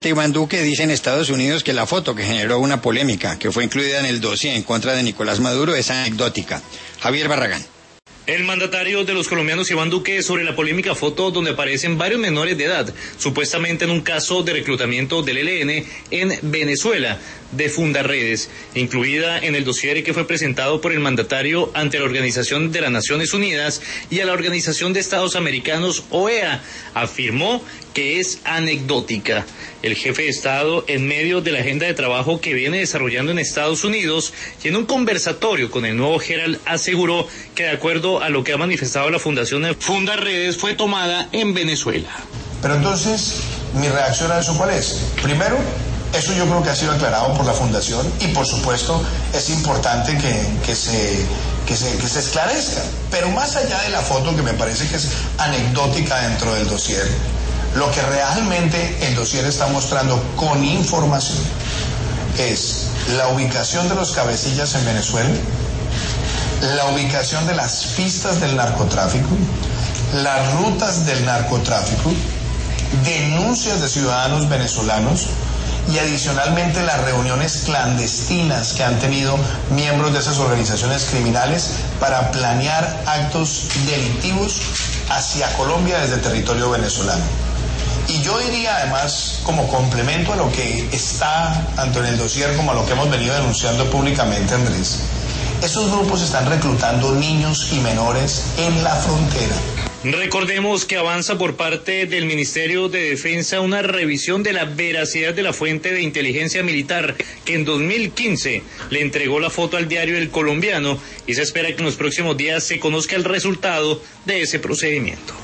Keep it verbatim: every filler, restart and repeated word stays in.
Iván Duque dice en Estados Unidos que la foto que generó una polémica, que fue incluida en el dossier en contra de Nicolás Maduro, es anecdótica. Javier Barragán. El mandatario de los colombianos, Iván Duque, sobre la polémica foto donde aparecen varios menores de edad, supuestamente en un caso de reclutamiento del E L N en Venezuela, de Fundarredes, incluida en el dossier que fue presentado por el mandatario ante la Organización de las Naciones Unidas y a la Organización de Estados Americanos, O E A, afirmó que es anecdótica. El jefe de Estado, en medio de la agenda de trabajo que viene desarrollando en Estados Unidos y en un conversatorio con el nuevo Herald, aseguró que de acuerdo a lo que ha manifestado la Fundación Fundarredes, fue tomada en Venezuela. Pero entonces, mi reacción a eso, ¿cuál es? Primero, eso yo creo que ha sido aclarado por la Fundación y por supuesto es importante que, que, se, que, se, que se esclarezca. Pero más allá de la foto, que me parece que es anecdótica dentro del dossier, lo que realmente el dossier está mostrando con información es la ubicación de los cabecillas en Venezuela, la ubicación de las pistas del narcotráfico, las rutas del narcotráfico, denuncias de ciudadanos venezolanos y adicionalmente las reuniones clandestinas que han tenido miembros de esas organizaciones criminales para planear actos delictivos hacia Colombia desde el territorio venezolano. Y yo diría además, como complemento a lo que está tanto en el dossier como a lo que hemos venido denunciando públicamente, Andrés, esos grupos están reclutando niños y menores en la frontera. Recordemos que avanza por parte del Ministerio de Defensa una revisión de la veracidad de la fuente de inteligencia militar que en dos mil quince le entregó la foto al diario El Colombiano y se espera que en los próximos días se conozca el resultado de ese procedimiento.